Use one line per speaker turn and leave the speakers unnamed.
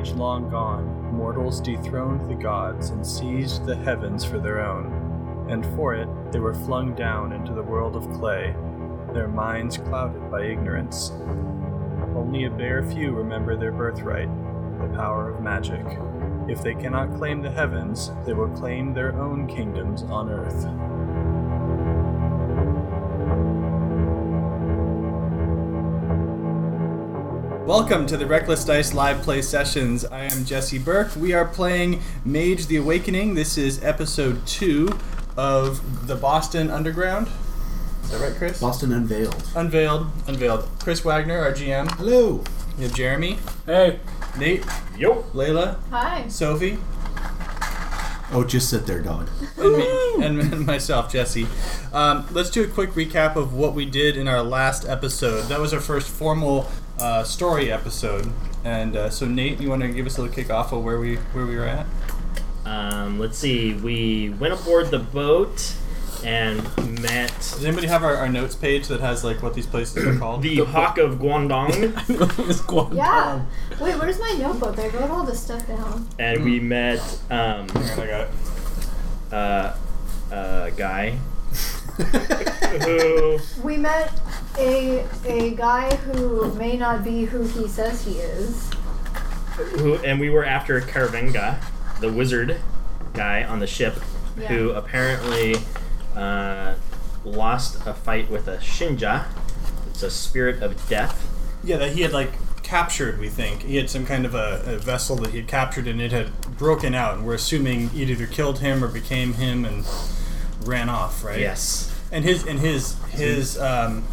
age long gone, mortals dethroned the gods and seized the heavens for their own, and for it they were flung down into the world of clay, their minds clouded by ignorance. Only a bare few remember their birthright, the power of magic. If they cannot claim the heavens, they will claim their own kingdoms on earth. Welcome to the Reckless Dice live play sessions. I am Jesse Burke. We are playing Mage the Awakening. This is episode 2 of the Boston Underground. Is that right, Chris?
Boston Unveiled.
Unveiled. Chris Wagner, our GM.
Hello.
We have Jeremy.
Hey.
Nate.
Yo.
Layla.
Hi.
Sophie.
Oh, just sit there, dog.
And me. And myself, Jesse. Let's do a quick recap of what we did in our last episode. That was our first formal story episode. And so Nate, you want to give us a little kickoff of where we were at?
Let's see. We went aboard the boat and met...
Does anybody have our notes page that has like what these places are called?
the Hawk of Guangdong.
It's Guangdong.
Yeah. Wait, where's my notebook? I wrote all this stuff down.
And we met
I got it.
a guy who...
We met a guy who may not be who he says he is.
And we were after Karavenga, the wizard guy on the ship,
Yeah.
who apparently lost a fight with a Shinja. It's a spirit of death.
Yeah, that he had like captured, we think. He had some kind of a vessel that he had captured and it had broken out, and we're assuming it either killed him or became him and ran off, right?
Yes.
And his